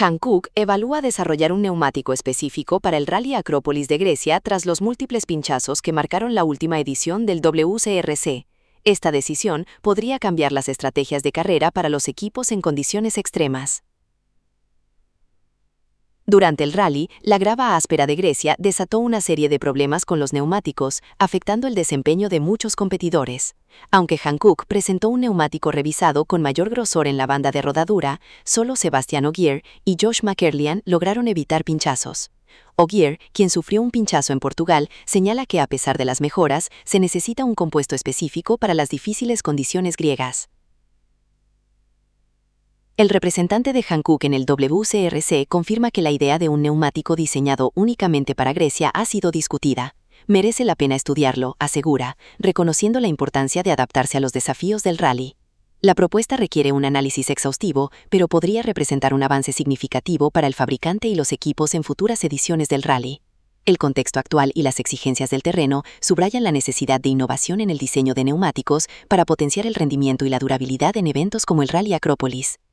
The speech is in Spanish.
Hankook evalúa desarrollar un neumático específico para el Rally Acrópolis de Grecia tras los múltiples pinchazos que marcaron la última edición del WCRC. Esta decisión podría cambiar las estrategias de carrera para los equipos en condiciones extremas. Durante el rally, la grava áspera de Grecia desató una serie de problemas con los neumáticos, afectando el desempeño de muchos competidores. Aunque Hankook presentó un neumático revisado con mayor grosor en la banda de rodadura, solo Sebastian Ogier y Josh McErlian lograron evitar pinchazos. Ogier, quien sufrió un pinchazo en Portugal, señala que a pesar de las mejoras, se necesita un compuesto específico para las difíciles condiciones griegas. El representante de Hankook en el WCRC confirma que la idea de un neumático diseñado únicamente para Grecia ha sido discutida. Merece la pena estudiarlo, asegura, reconociendo la importancia de adaptarse a los desafíos del rally. La propuesta requiere un análisis exhaustivo, pero podría representar un avance significativo para el fabricante y los equipos en futuras ediciones del rally. El contexto actual y las exigencias del terreno subrayan la necesidad de innovación en el diseño de neumáticos para potenciar el rendimiento y la durabilidad en eventos como el Rally Acrópolis.